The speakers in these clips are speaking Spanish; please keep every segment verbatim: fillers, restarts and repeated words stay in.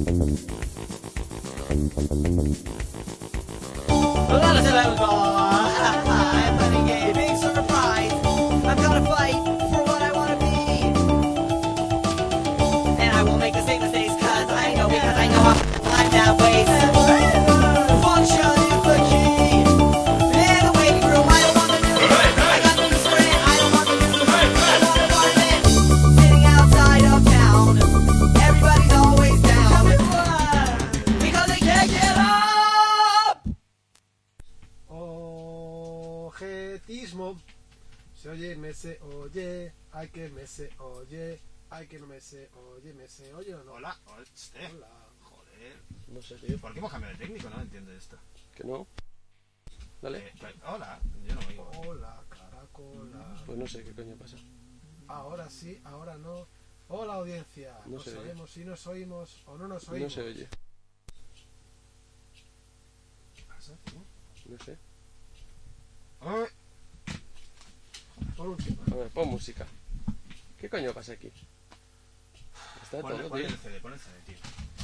Objetismo. Se oye, me se oye, hay que me se oye, hay que no me se oye, me se oye o no. Hola, hostia. Hola. Joder. No sé, tío. ¿Por qué hemos cambiado de técnico? No entiendo esto. Que no. Dale. Eh, hola, yo no oigo. Hola, caracola. Pues no sé qué coño pasa. Ahora sí, ahora no. Hola, audiencia. No Nos se oye. oímos, si nos oímos o no nos oímos. No se oye. ¿Qué pasa, tío? No sé. Ay, Por último. A ver, pon música. ¿Qué coño pasa aquí? Está ponle, todo, ponle tío. el C D, ponle el C D, tío.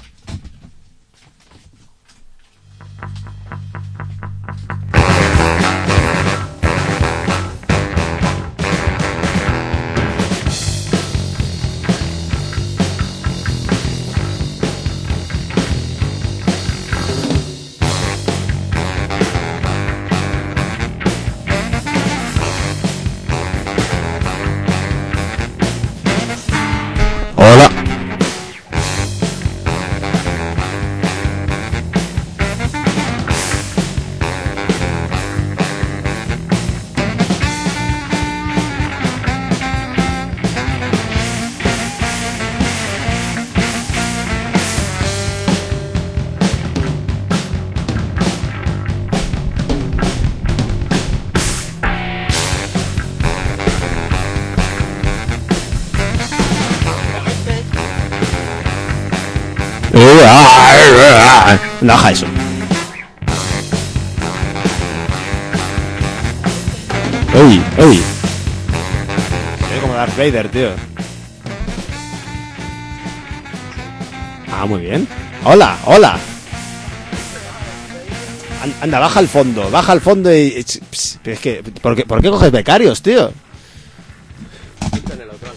Hola. Deja eso. ¡Ey! ¡Ey! Soy como Darth Vader, tío. Ah, muy bien. ¡Hola! ¡Hola! An- Anda, baja al fondo. Baja al fondo y... Pss, pero es que... ¿por qué, ¿Por qué coges becarios, tío? Está en el otro.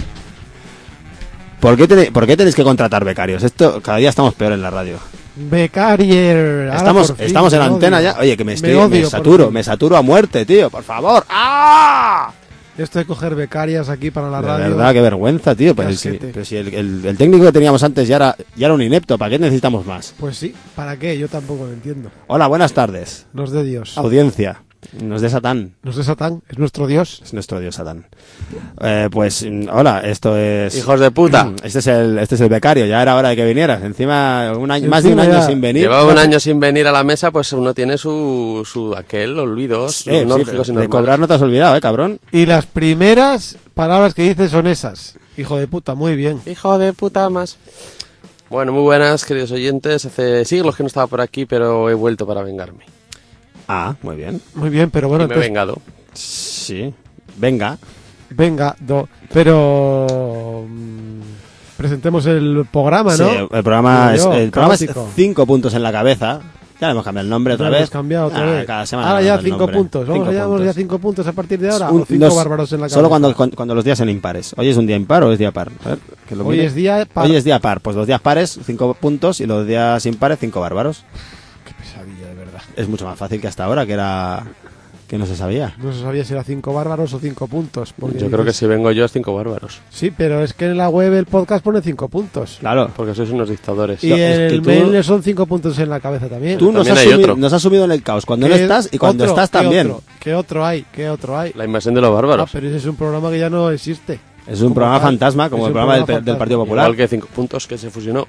¿Por qué, tenéis, ¿Por qué tenéis que contratar becarios? Esto, cada día estamos peor en la radio. Becarier. Ahora Estamos, por fin, estamos en me antena odio. ya. Oye, que me, estoy, me, odio me por saturo, fin. me saturo a muerte, tío. Por favor. ¡Ah! Esto de coger becarias aquí para la De radio. verdad, qué vergüenza, tío. Pero, si, asquete. pero si el, el- el técnico que teníamos antes ya era, ya era un inepto, ¿para qué necesitamos más? Pues sí, ¿para qué? Yo tampoco lo entiendo. Hola, buenas tardes. Nos de Dios. Audiencia. Nos de Satán. Nos de Satán, es nuestro Dios. Es nuestro Dios Satán. Eh, pues, mm, hola, esto es... Hijos de puta. Este es el, este es el becario, ya era hora de que vinieras. Encima, un año, más de un Encima año ya. sin venir. Lleva un año sin venir a la mesa, pues uno tiene su, su aquel olvidos Eh, sí, lógicos y de normales. cobrar no te has olvidado, eh, cabrón. Y las primeras palabras que dices son esas. Hijo de puta, muy bien. Hijo de puta más. Bueno, muy buenas, queridos oyentes. Hace siglos que no estaba por aquí, pero he vuelto para vengarme. Ah, muy bien. Muy bien, pero bueno, y me he entonces, vengado. Sí. Venga. venga, do, pero mm, presentemos el programa, ¿no? Sí, el programa Digo es, yo, el programa es caótico. cinco puntos en la cabeza. Ya le hemos cambiado el nombre otra Ya vez. hemos cambiado otra Ah, vez. cada semana Ahora le ya damos el cinco nombre. puntos. Vamos Cinco a llamar puntos. ya cinco puntos a partir de ahora. Un- o cinco dos- bárbaros en la cabeza. Solo cuando, cuando, cuando los días sean impares. ¿Hoy es un día impar o es día par? A ver, que lo Hoy mire. es día par. Hoy es día par. Pues los días pares, cinco puntos. Y los días impares, cinco bárbaros. Qué pesadilla, de verdad. Es mucho más fácil que hasta ahora, que era... que no se sabía. No se sabía si era cinco bárbaros o cinco puntos. porque Yo creo que dices- si vengo yo es cinco bárbaros. Sí, pero es que en la web el podcast pone cinco puntos. Claro. Porque sois unos dictadores. Y No, en es que el tú- mail son cinco puntos en la cabeza también. Tú nos también has, hay sumido, otro. nos has sumido en el caos cuando no ¿Qué estás y cuando otro? estás ¿Qué también. otro? ¿Qué otro hay? ¿Qué otro hay? La invasión de los Ah, bárbaros. pero ese es un programa que ya no existe. Es un Como programa tal. fantasma, como Es el un programa del, programa del Partido fantasma. Popular. Igual que cinco puntos que se fusionó.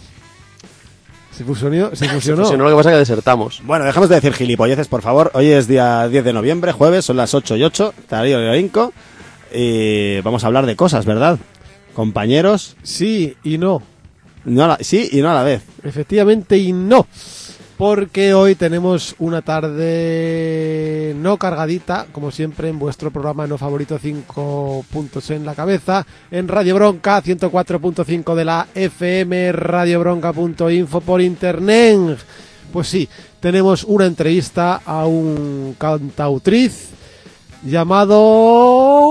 Se fusionó, se Se fusionó. fusionó, lo que pasa es que desertamos. Bueno, dejemos de decir gilipolleces, por favor. Hoy es día diez de noviembre, jueves, son las ocho y ocho, Darío y Orinco, y vamos a hablar de cosas, ¿verdad? Compañeros, Sí y no. no a la- sí y no a la vez. Efectivamente y no. porque hoy tenemos una tarde no cargadita, como siempre en vuestro programa no favorito, cinco puntos en la cabeza, en Radio Bronca, ciento cuatro punto cinco de la F M, radiobronca punto info por internet. Pues sí, tenemos una entrevista a un cantautriz llamado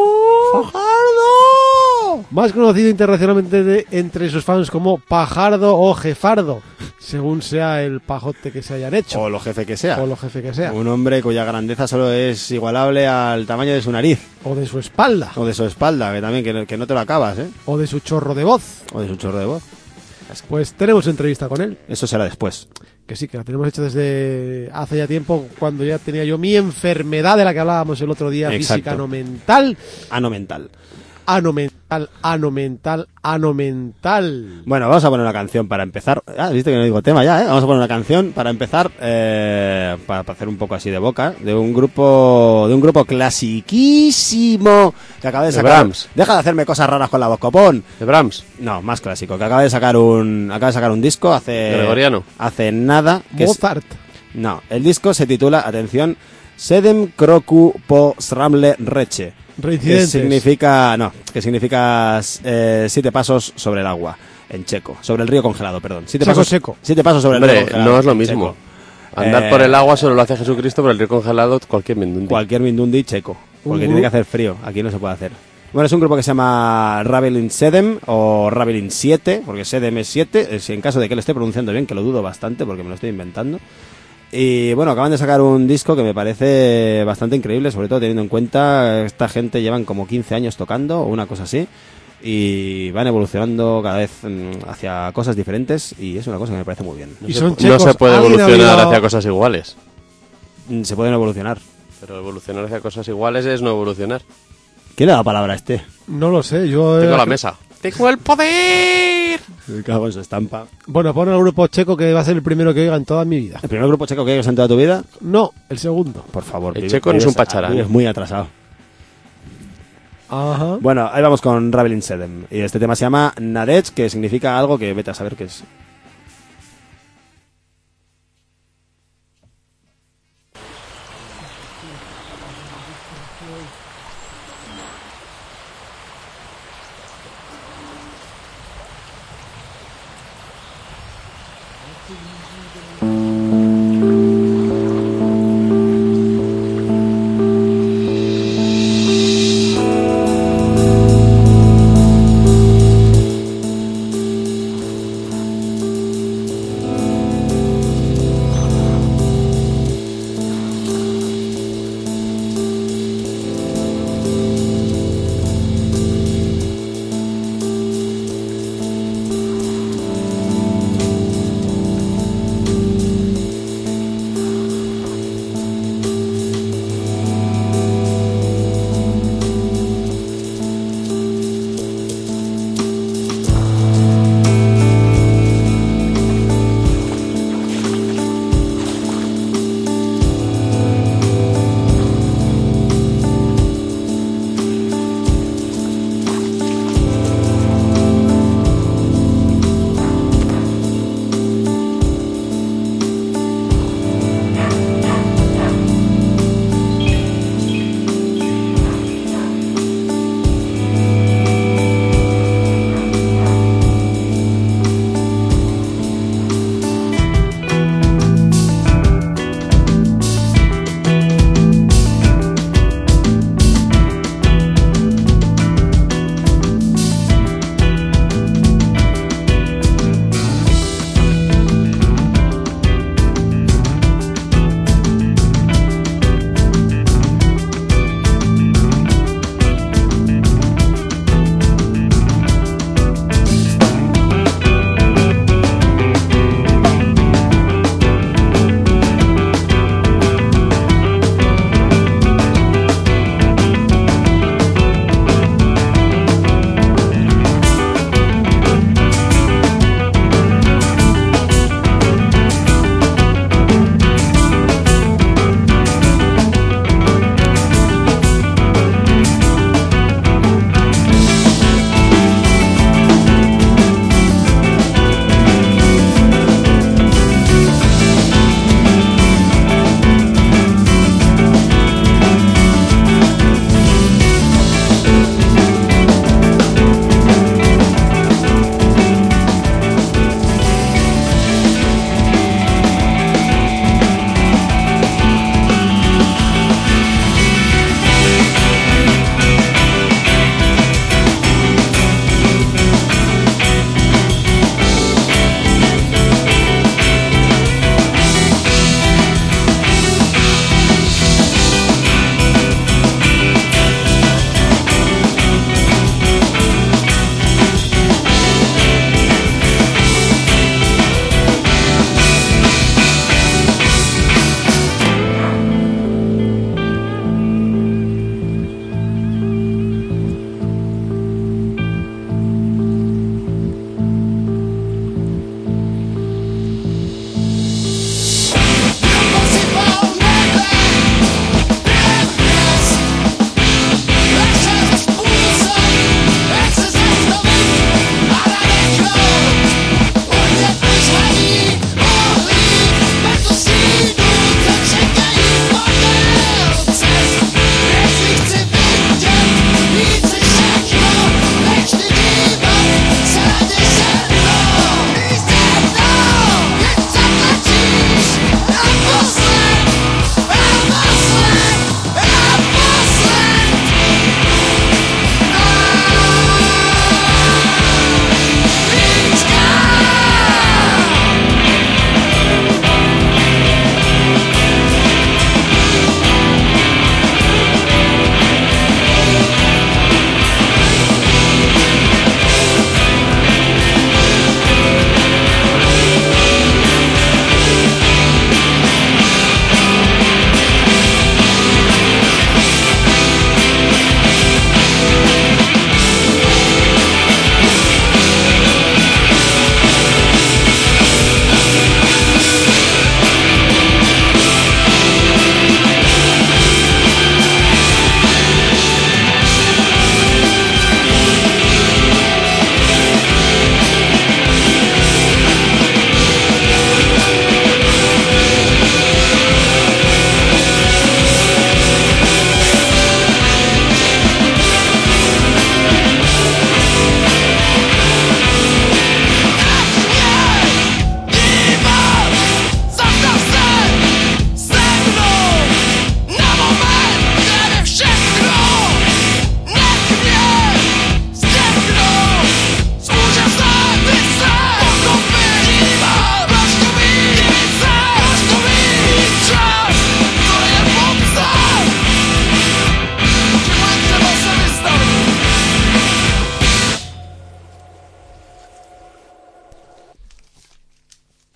Pajardo, más conocido internacionalmente de, entre sus fans como Pajardo o Jefardo, según sea el pajote que se hayan hecho. O lo jefe que sea. O lo jefe que sea. Un hombre cuya grandeza solo es igualable al tamaño de su nariz. O de su espalda. O de su espalda, que también que no, que no te lo acabas, ¿eh? O de su chorro de voz. O de su chorro de voz. Pues tenemos entrevista con él. Eso será después. Que sí, que la tenemos hecha desde hace ya tiempo, cuando ya tenía yo mi enfermedad de la que hablábamos el otro día, Exacto. física no mental. Ano mental. Ano mental, ano mental, ano mental. Bueno, vamos a poner una canción para empezar. Ah, viste que no digo tema ya, ¿eh? Vamos a poner una canción para empezar, eh, para, para hacer un poco así de boca, de un grupo, de un grupo clasiquísimo que acaba de De sacar. Brahms. Deja de hacerme cosas raras con la voz, copón. ¿De Brahms? No, más clásico, que acaba de sacar un, acaba de sacar un disco hace, Gregoriano. hace nada. Que es- Mozart. no, el disco se titula, atención, Sedem kroku po sramle reche. Que Reincidentes. significa, no, que significa eh, siete pasos sobre el agua, en checo, sobre el río congelado, perdón. Siete Seco, pasos, seco. Siete pasos sobre el Hombre, río congelado. no es lo en mismo. checo. Andar Eh, por el agua solo lo hace Jesucristo, pero el río congelado cualquier mindundi. Cualquier mindundi checo, porque Uh-huh. tiene que hacer frío, aquí no se puede hacer. Bueno, es un grupo que se llama Ravelin Sedem o Ravelin siete, porque Sedem es siete, eh, si en caso de que lo esté pronunciando bien, que lo dudo bastante porque me lo estoy inventando. Y bueno, acaban de sacar un disco que me parece bastante increíble, sobre todo teniendo en cuenta esta gente llevan como quince años tocando o una cosa así, y van evolucionando cada vez mm, hacia cosas diferentes, y es una cosa que me parece muy bien. Y se- son no checos. se puede ¿Alguien ha evolucionar oído- hacia cosas iguales. Mm, Se pueden evolucionar. Pero evolucionar hacia cosas iguales es no evolucionar. ¿Quién le da la palabra a este? No lo sé, yo... Tengo eh, la mesa. ¡Tengo el poder! Me cago en su estampa. Bueno, pon el grupo checo que va a ser el primero que oiga en toda mi vida. ¿El primer grupo checo que hayas en toda tu vida? No, el segundo. Por favor. El vive- checo no es vives- un pacharán. vives muy atrasado. Ajá. Bueno, ahí vamos con Ravelin Sedem. Y este tema se llama Nadej, que significa algo que vete a saber qué es.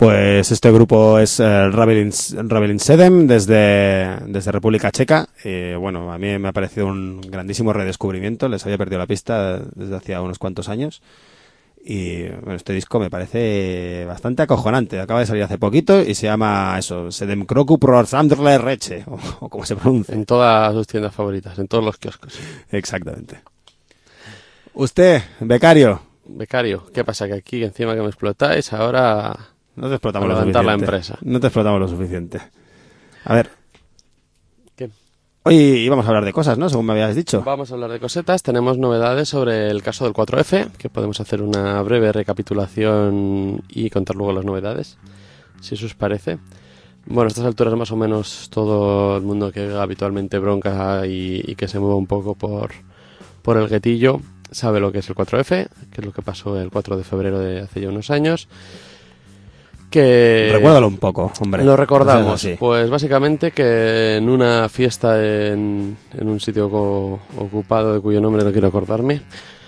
Pues este grupo es eh, Ravelin, Ravelin Sedem desde, desde República Checa. Eh, bueno, a mí me ha parecido un grandísimo redescubrimiento. Les había perdido la pista desde hacía unos cuantos años. Y bueno, este disco me parece bastante acojonante. Acaba de salir hace poquito y se llama eso, Sedem Kroku Pro Sandler Reche, o, o como se pronuncia. En todas sus tiendas favoritas, en todos los kioscos. Exactamente. Usted, becario. Becario, ¿qué pasa? Que aquí encima que me explotáis, ahora... No te explotamos lo levantar suficiente. la empresa. No te explotamos lo suficiente. A ver. ¿Qué? Hoy íbamos a hablar de cosas, ¿no? Según me habías dicho. Vamos a hablar de cosetas. Tenemos novedades sobre el caso del cuatro efe, que podemos hacer una breve recapitulación y contar luego las novedades, si eso os parece. Bueno, a estas alturas más o menos todo el mundo que haga habitualmente bronca y, y que se mueva un poco por, por el guetillo sabe lo que es el cuatro efe, que es lo que pasó el cuatro de febrero de hace ya unos años. Que Recuérdalo un poco, hombre. Lo recordamos. O sea, sí. Pues básicamente que en una fiesta en, en un sitio co- ocupado de cuyo nombre no quiero acordarme,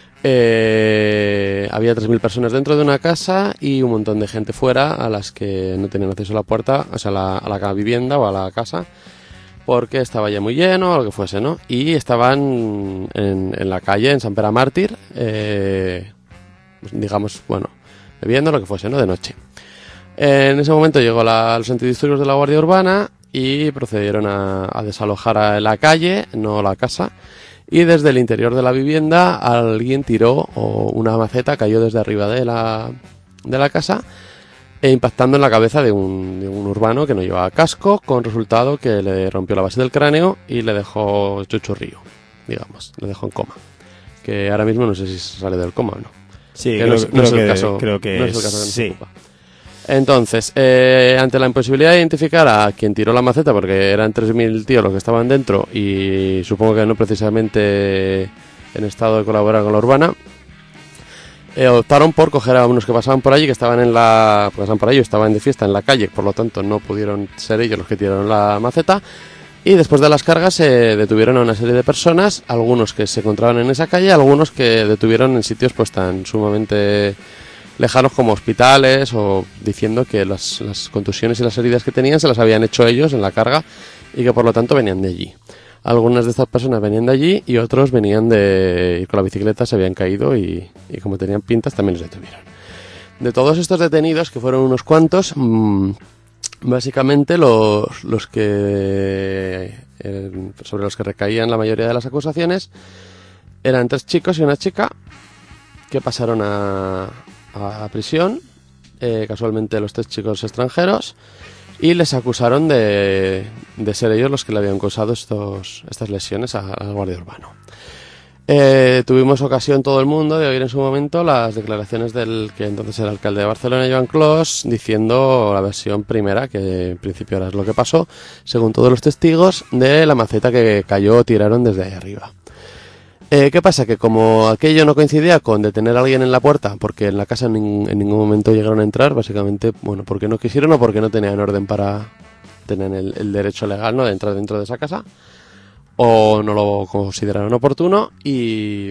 eh, había tres mil personas dentro de una casa y un montón de gente fuera a las que no tenían acceso a la puerta, o sea, a la, a la vivienda o a la casa, porque estaba ya muy lleno o lo que fuese, ¿no? Y estaban en, en la calle, en Sant Pere Màrtir, eh, digamos, bueno, bebiendo lo que fuese, ¿no? De noche. En ese momento llegó la, los antidisturbios de la Guardia Urbana y procedieron a, a desalojar a la calle, no la casa, y desde el interior de la vivienda alguien tiró o una maceta, cayó desde arriba de la, de la casa e impactando en la cabeza de un, de un urbano que no llevaba casco, con resultado que le rompió la base del cráneo y le dejó chuchurrío, digamos, le dejó en coma, que ahora mismo no sé si sale del coma o no. Sí, que creo, no es, no creo es el que, caso, creo que no es el caso que nos sí. ocupa. Entonces, eh, ante la imposibilidad de identificar a quien tiró la maceta, porque eran tres mil tíos los que estaban dentro y supongo que no precisamente en estado de colaborar con la urbana, eh, optaron por coger a unos que pasaban por allí, que estaban en la pasaban por allí, estaban de fiesta en la calle, por lo tanto no pudieron ser ellos los que tiraron la maceta, y después de las cargas se detuvieron a una serie de personas, algunos que se encontraban en esa calle, algunos que detuvieron en sitios pues tan sumamente lejanos como hospitales, o diciendo que las, las contusiones y las heridas que tenían se las habían hecho ellos en la carga y que por lo tanto venían de allí. Algunas de estas personas venían de allí y otros venían de ir con la bicicleta, se habían caído y, y como tenían pintas también los detuvieron. De todos estos detenidos, que fueron unos cuantos, mmm, básicamente los, los que eh, sobre los que recaían la mayoría de las acusaciones eran tres chicos y una chica que pasaron a a prisión, eh, casualmente los tres chicos extranjeros, y les acusaron de, de ser ellos los que le habían causado estos, estas lesiones a- al guardia urbano. Eh, tuvimos ocasión todo el mundo de oír en su momento las declaraciones del que entonces era alcalde de Barcelona, Joan Clos, diciendo la versión primera, que en principio era lo que pasó, según todos los testigos, de la maceta que cayó o tiraron desde ahí arriba. Eh, ¿Qué pasa? Que como aquello no coincidía con detener a alguien en la puerta, porque en la casa en, nin- en ningún momento llegaron a entrar, básicamente, bueno, porque no quisieron o porque no tenían orden para tener el, el derecho legal, ¿no?, de entrar dentro de esa casa, o no lo consideraron oportuno, y,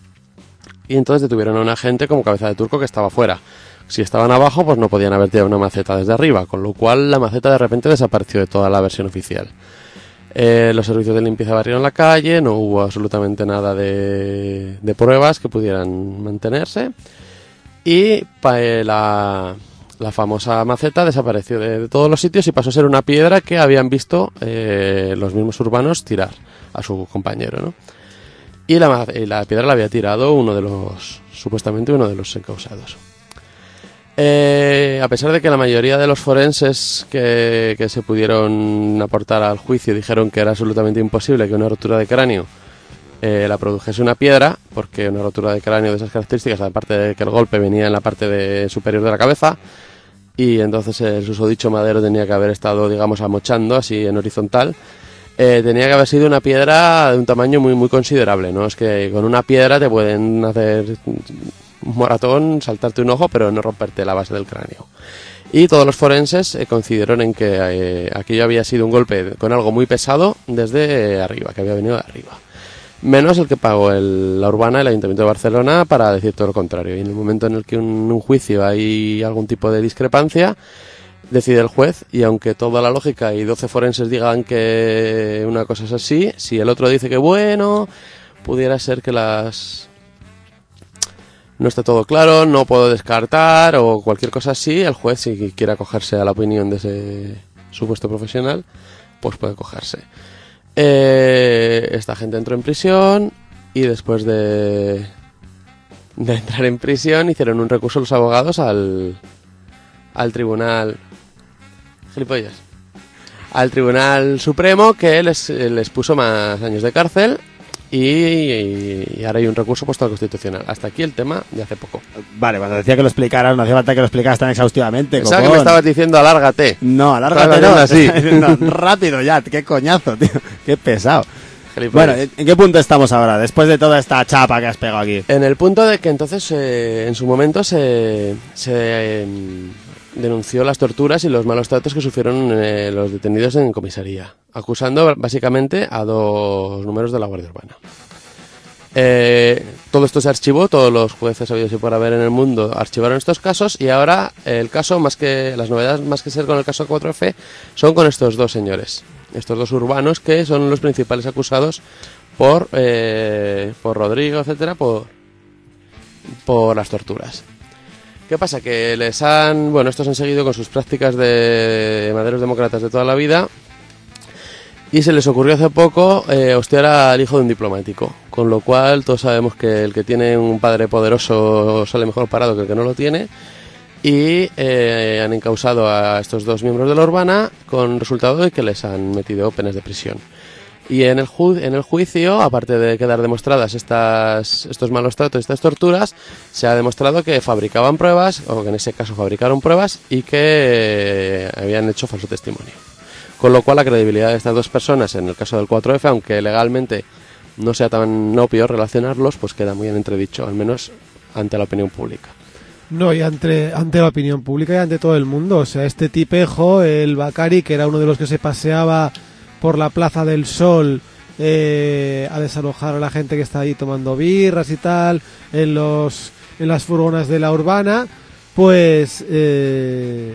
y entonces detuvieron a un agente como cabeza de turco que estaba fuera. Si estaban abajo, pues no podían haber tirado una maceta desde arriba, con lo cual la maceta de repente desapareció de toda la versión oficial. Eh, los servicios de limpieza barrieron la calle, no hubo absolutamente nada de, de pruebas que pudieran mantenerse y pa, eh, la, la famosa maceta desapareció de, de todos los sitios y pasó a ser una piedra que habían visto eh, los mismos urbanos tirar a su compañero, ¿no? Y la, y la piedra la había tirado uno de los, supuestamente uno de los encausados. Eh, a pesar de que la mayoría de los forenses que, que se pudieron aportar al juicio dijeron que era absolutamente imposible que una rotura de cráneo eh, la produjese una piedra, porque una rotura de cráneo de esas características, aparte de que el golpe venía en la parte de, superior de la cabeza, y entonces el susodicho madero tenía que haber estado, digamos, amochando así en horizontal, eh, tenía que haber sido una piedra de un tamaño muy muy considerable, ¿no? Es que con una piedra te pueden hacer un moratón, saltarte un ojo, pero no romperte la base del cráneo. Y todos los forenses eh, coincidieron en que eh, aquello había sido un golpe con algo muy pesado desde eh, arriba, que había venido de arriba. Menos el que pagó el, la Urbana, el Ayuntamiento de Barcelona, para decir todo lo contrario. Y en el momento en el que en un, un juicio hay algún tipo de discrepancia, decide el juez, y aunque toda la lógica y doce forenses digan que una cosa es así, si el otro dice que bueno, pudiera ser que las... no está todo claro, no puedo descartar o cualquier cosa así, el juez, si quiere acogerse a la opinión de ese supuesto profesional, pues puede acogerse. Eh, esta gente entró en prisión y después de, de entrar en prisión hicieron un recurso los abogados al, al tribunal... gilipollas. Al Tribunal Supremo, que les, les puso más años de cárcel. Y, y, y ahora hay un recurso puesto al Constitucional. Hasta aquí el tema de hace poco. Vale, cuando decía que lo explicaras, no hacía falta que lo explicaras tan exhaustivamente. Pensaba que me estabas diciendo alárgate. No, alárgate no. Así. No, rápido ya, qué coñazo, tío. Qué pesado. Gilipollas. Bueno, ¿en qué punto estamos ahora? Después de toda esta chapa que has pegado aquí. En el punto de que entonces, eh, en su momento, se, se eh, denunció las torturas y los malos tratos que sufrieron eh, los detenidos en comisaría, acusando básicamente a dos números de la Guardia Urbana. Eh, todo esto se archivó, todos los jueces habidos y por haber en el mundo archivaron estos casos, y ahora el caso, más que las novedades, más que ser con el caso cuatro F, son con estos dos señores, estos dos urbanos, que son los principales acusados por eh, por Rodrigo, etcétera, por por las torturas. ¿Qué pasa? Que les han... Bueno, estos han seguido con sus prácticas de maderos demócratas de toda la vida, y se les ocurrió hace poco eh, hostiar al hijo de un diplomático, con lo cual todos sabemos que el que tiene un padre poderoso sale mejor parado que el que no lo tiene, y eh, han encausado a estos dos miembros de la Urbana, con resultado de que les han metido penas de prisión. Y en el, ju en el juicio, aparte de quedar demostradas estas, estos malos tratos, estas torturas, se ha demostrado que fabricaban pruebas, o que en ese caso fabricaron pruebas, y que eh, habían hecho falso testimonio. Con lo cual la credibilidad de estas dos personas, en el caso del cuatro F, aunque legalmente no sea tan obvio relacionarlos, pues queda muy en entredicho, al menos ante la opinión pública. No, y ante, ante la opinión pública y ante todo el mundo. O sea, este tipejo, el Bacari, que era uno de los que se paseaba por la Plaza del Sol eh, a desalojar a la gente que está ahí tomando birras y tal, en los en las furgonas de la Urbana, pues eh,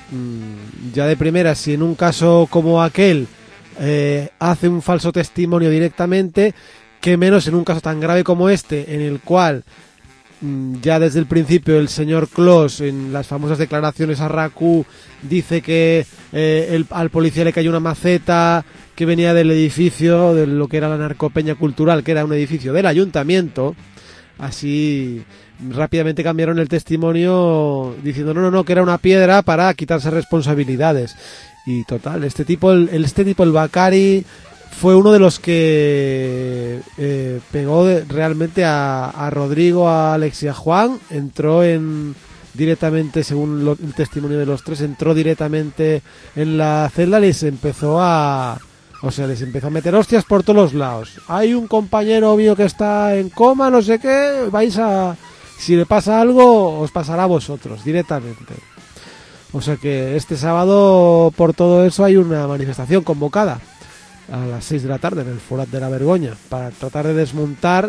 ya de primera, si en un caso como aquel eh, hace un falso testimonio directamente, que menos en un caso tan grave como este, en el cual ya desde el principio el señor Clos, en las famosas declaraciones a Raku, dice que eh, el, al policía le cayó una maceta que venía del edificio de lo que era la Narcopeña Cultural, que era un edificio del ayuntamiento. Así rápidamente cambiaron el testimonio diciendo no, no, no, que era una piedra para quitarse responsabilidades. Y total, este tipo, el, este tipo, el Bacari, fue uno de los que eh, pegó de, realmente a, a Rodrigo, a Alex y a Juan. Entró en directamente, según lo, el testimonio de los tres, entró directamente en la celda y les empezó a... O sea, les empezó a meter hostias por todos los lados. Hay un compañero mío que está en coma, no sé qué, vais a... Si le pasa algo, os pasará a vosotros, directamente. O sea que este sábado, por todo eso, hay una manifestación convocada a las seis de la tarde en el Forat de la Vergoña, para tratar de desmontar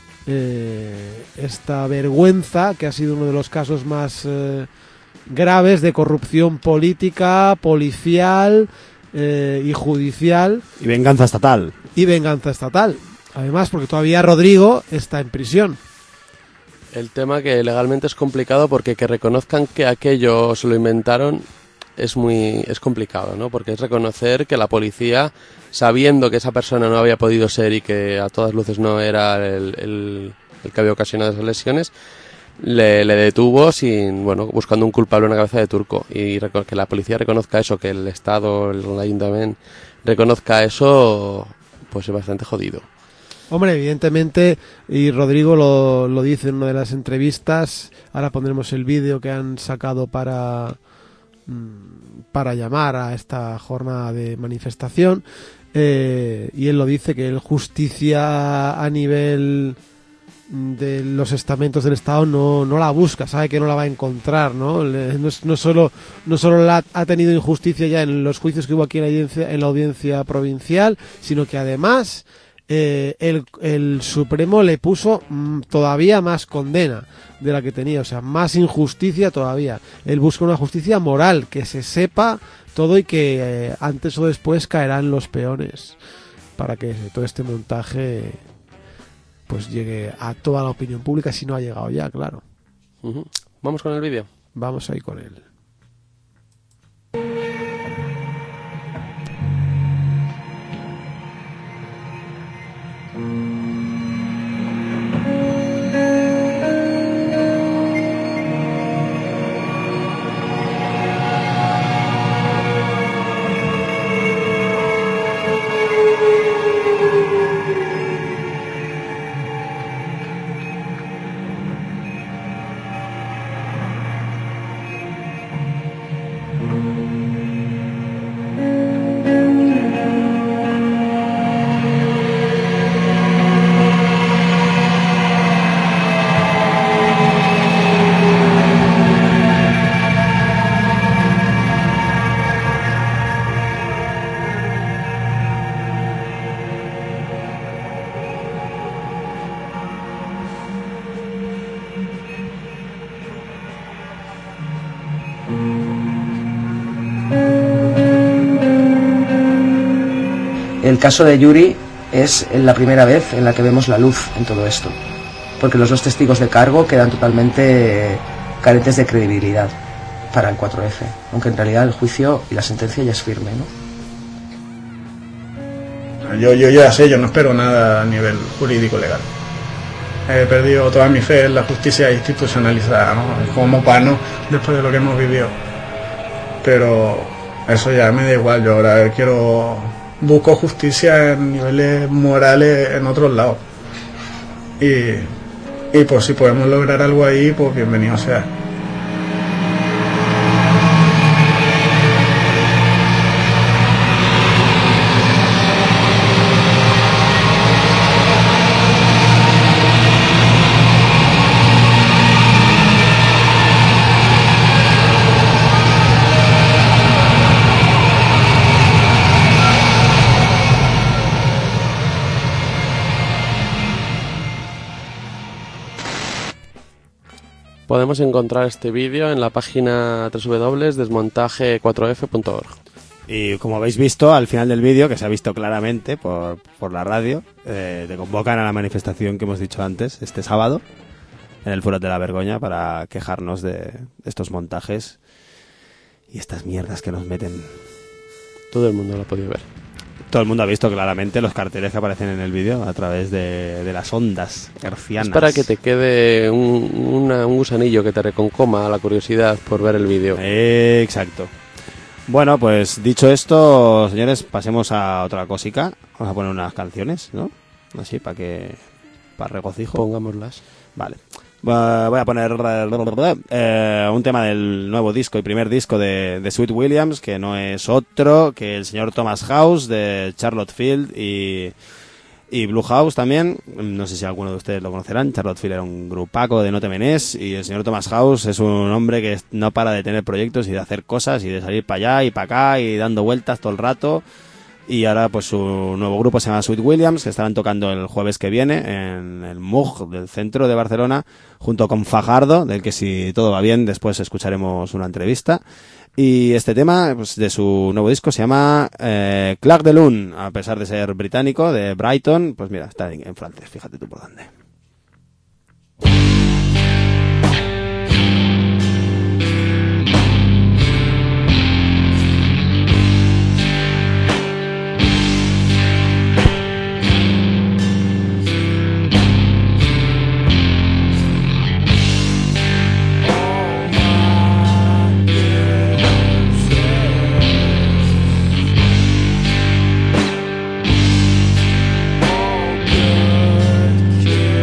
eh, esta vergüenza que ha sido uno de los casos más eh, graves de corrupción política, policial eh, y judicial. Y venganza estatal. Y venganza estatal. Además, porque todavía Rodrigo está en prisión. El tema que legalmente es complicado, porque que reconozcan que aquello se lo inventaron es muy es complicado, ¿no? Porque es reconocer que la policía, sabiendo que esa persona no había podido ser y que a todas luces no era el, el, el que había ocasionado esas lesiones, le, le detuvo sin, bueno, buscando un culpable en la cabeza de turco. Y que la policía reconozca eso, que el Estado, el ayuntamiento reconozca eso, pues es bastante jodido. Hombre, evidentemente, y Rodrigo lo, lo dice en una de las entrevistas, ahora pondremos el vídeo que han sacado para... para llamar a esta jornada de manifestación, eh, y él lo dice, que él justicia a nivel de los estamentos del Estado no, no la busca, sabe que no la va a encontrar, ¿no? No, no solo no solo la ha tenido injusticia ya en los juicios que hubo aquí en la audiencia, en la audiencia provincial, sino que además eh, el, el Supremo le puso mm, todavía más condena de la que tenía, o sea, más injusticia todavía. Él busca una justicia moral, que se sepa todo y que eh, antes o después caerán los peones, para que todo este montaje pues llegue a toda la opinión pública, si no ha llegado ya, claro. Uh-huh. Vamos con el vídeo. Vamos ahí con él. El caso de Yuri es la primera vez en la que vemos la luz en todo esto, porque los dos testigos de cargo quedan totalmente carentes de credibilidad para el cuatro F, aunque en realidad el juicio y la sentencia ya es firme, ¿no? Yo, yo ya sé, yo no espero nada a nivel jurídico legal. He perdido toda mi fe en la justicia institucionalizada, ¿no? Como pano después de lo que hemos vivido. Pero eso ya me da igual, yo ahora quiero... busco justicia en niveles morales en otros lados. Y, y pues si podemos lograr algo ahí, pues bienvenido sea. Podemos encontrar este vídeo en la página doble u doble u doble u punto desmontaje cuatro f punto org. Y como habéis visto, al final del vídeo, que se ha visto claramente por, por la radio, eh, te convocan a la manifestación que hemos dicho antes, este sábado, en el Foro de la Vergoña, para quejarnos de estos montajes y estas mierdas que nos meten. Todo el mundo lo ha podido ver. Todo el mundo ha visto claramente los carteles que aparecen en el vídeo a través de, de las ondas hercianas. Es para que te quede un, una, un gusanillo que te reconcoma la curiosidad por ver el vídeo. Eh, exacto. Bueno, pues dicho esto, señores, pasemos a otra cosica. Vamos a poner unas canciones, ¿no? Así, para que... para regocijo. Pongámoslas. Vale. Voy a poner eh, un tema del nuevo disco y primer disco de, de Sweet Williams, que no es otro que el señor Thomas House de Charlotte Field y, y Blue House también. No sé si alguno de ustedes lo conocerán. Charlotte Field era un grupaco de No Te Menés y el señor Thomas House es un hombre que no para de tener proyectos y de hacer cosas y de salir para allá y para acá y dando vueltas todo el rato. Y ahora pues su nuevo grupo se llama Sweet Williams, que estarán tocando el jueves que viene en el M U G del centro de Barcelona, junto con Fajardo, del que si todo va bien después escucharemos una entrevista. Y este tema pues, de su nuevo disco se llama eh, Clair de Lune, a pesar de ser británico, de Brighton, pues mira, está en, en francés, fíjate tú por dónde. Yeah.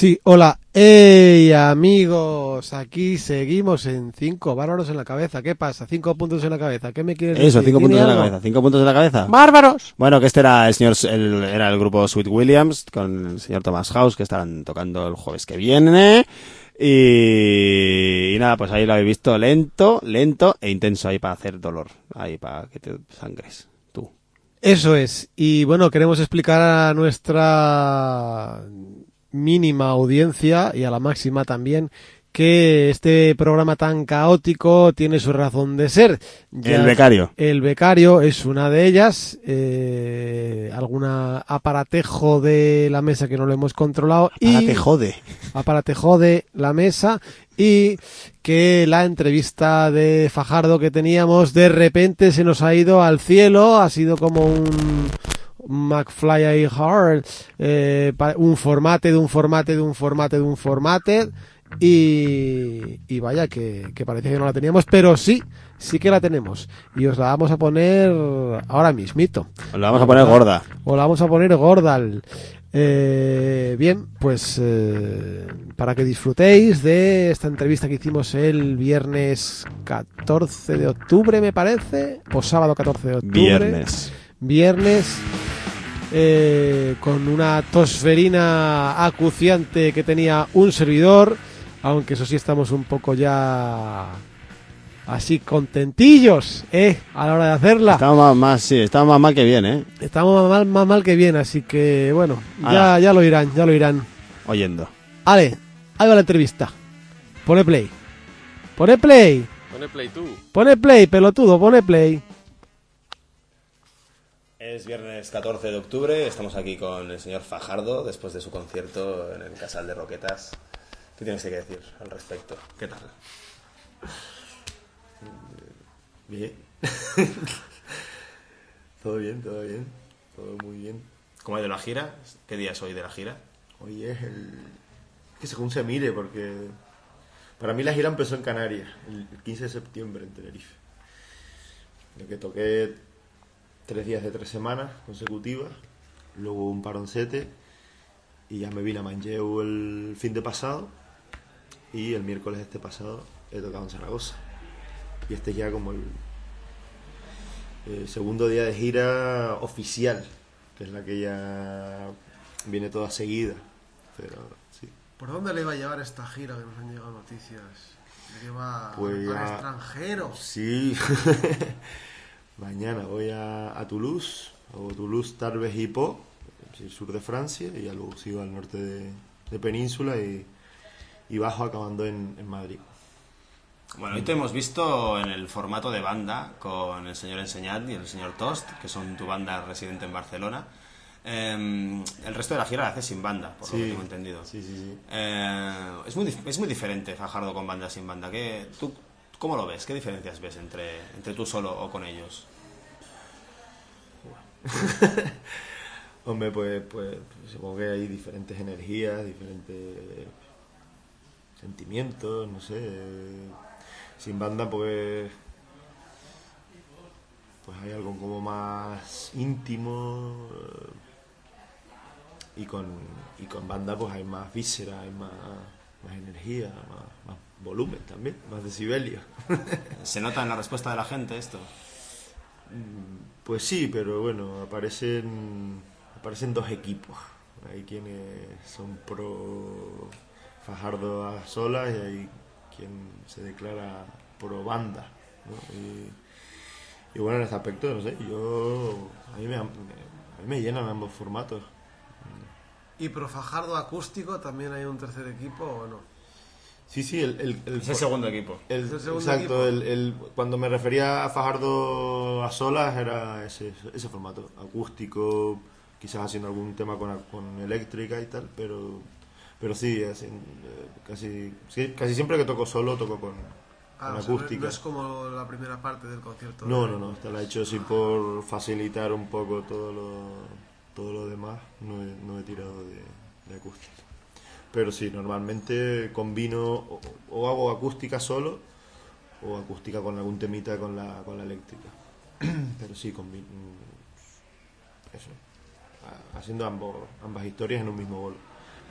Sí, hola. ¡Ey, amigos! Aquí seguimos en cinco bárbaros en la cabeza. ¿Qué pasa? Cinco puntos en la cabeza. ¿Qué me quieres decir? Eso, cinco puntos en la algo? cabeza. Cinco puntos en la cabeza. ¡Bárbaros! Bueno, que este era el señor, el, era el grupo Sweet Williams con el señor Thomas House, que estarán tocando el jueves que viene. Y, y nada, pues ahí lo habéis visto lento, lento e intenso ahí para hacer dolor. Ahí para que te sangres. Tú. Eso es. Y bueno, queremos explicar a nuestra mínima audiencia y a la máxima también que este programa tan caótico tiene su razón de ser. Ya El becario. El becario es una de ellas. Eh, alguna aparatejo de la mesa que no lo hemos controlado. Ahora y te jode. aparatejo de la mesa. Y que la entrevista de Fajardo que teníamos de repente se nos ha ido al cielo. Ha sido como un McFly ahí hard, eh, un formate de un formate de un formate de un formate y, y vaya que, que parece que no la teníamos, pero sí, sí que la tenemos y os la vamos a poner ahora mismito. Os la vamos a poner gorda. O la vamos a poner gorda. Eh, bien, pues eh, para que disfrutéis de esta entrevista que hicimos el viernes catorce de octubre, me parece, o sábado catorce de octubre. Viernes. Viernes. Eh, con una tosferina acuciante que tenía un servidor, aunque eso sí estamos un poco ya así contentillos, ¿eh? A la hora de hacerla. Estamos más, más, sí, estamos más mal que bien, ¿eh? Estamos más mal, más mal que bien, así que bueno, Ala. ya, ya lo irán, ya lo irán. Oyendo. Ale, ahí va la entrevista. Pone play. Pone play. Pone play tú. Pone play, pelotudo, pone play. Es viernes catorce de octubre, estamos aquí con el señor Fajardo después de su concierto en el Casal de Roquetas. ¿Qué tienes que decir al respecto? ¿Qué tal? Bien. Todo bien, todo bien. Todo muy bien. ¿Cómo ha ido la gira? ¿Qué día es hoy de la gira? Hoy es el... que según se mire, porque... para mí la gira empezó en Canarias, el quince de septiembre en Tenerife. En el que toqué tres días de tres semanas consecutivas, luego un paroncete, y ya me vine a Manlleu el fin de pasado, y el miércoles este pasado he tocado en Zaragoza. Y este es ya como el, el segundo día de gira oficial, que es la que ya viene toda seguida, pero sí. ¿Por dónde le va a llevar esta gira que nos han llegado noticias? ¿Le lleva Pues al ya- extranjero? Sí. Mañana voy a, a Toulouse, o Toulouse, Tarbes y Po, el sur de Francia, y ya luego sigo al norte de, de Península y, y bajo acabando en, en Madrid. Bueno, hoy te hemos visto en el formato de banda con el señor Enseñat y el señor Tost, que son tu banda residente en Barcelona. Eh, el resto de la gira la haces sin banda, por lo que tengo entendido. Sí, sí, sí. Eh, es, muy, dif- es muy diferente Fajardo con banda sin banda. ¿Qué, tú, ¿Cómo lo ves? ¿Qué diferencias ves entre, entre tú solo o con ellos? Hombre, pues, pues supongo que hay diferentes energías, diferentes sentimientos, no sé. Sin banda, pues, pues hay algo como más íntimo, y con, y con banda pues hay más víscera, hay más, más energía, más, más volumen también, más decibelio. ¿Se nota en la respuesta de la gente esto? Pues sí, pero bueno, aparecen aparecen dos equipos. Hay quienes son pro Fajardo a solas y hay quien se declara pro banda, ¿no? Y, y bueno, en este aspecto, no sé, yo a mí me, a mí me llenan ambos formatos. ¿Y pro Fajardo acústico también hay un tercer equipo o no? Sí, sí, el, el, el, Es el segundo equipo. el- ¿Es el segundo exacto, equipo? el, el- cuando me refería a Fajardo a solas era ese, ese formato, acústico, quizás haciendo algún tema con, con eléctrica y tal, pero pero sí, así, eh, casi sí, casi siempre que toco solo toco con, Ah, con o sea, no- acústica. no es como la primera parte del concierto. No, no, no, esta la he hecho así por facilitar un poco todo lo, todo lo demás, no he, no he tirado de, de acústica. Pero sí, normalmente combino o, o hago acústica solo o acústica con algún temita con la, con la eléctrica. Pero sí, combino eso, ha- haciendo ambos, ambas historias en un mismo bolo.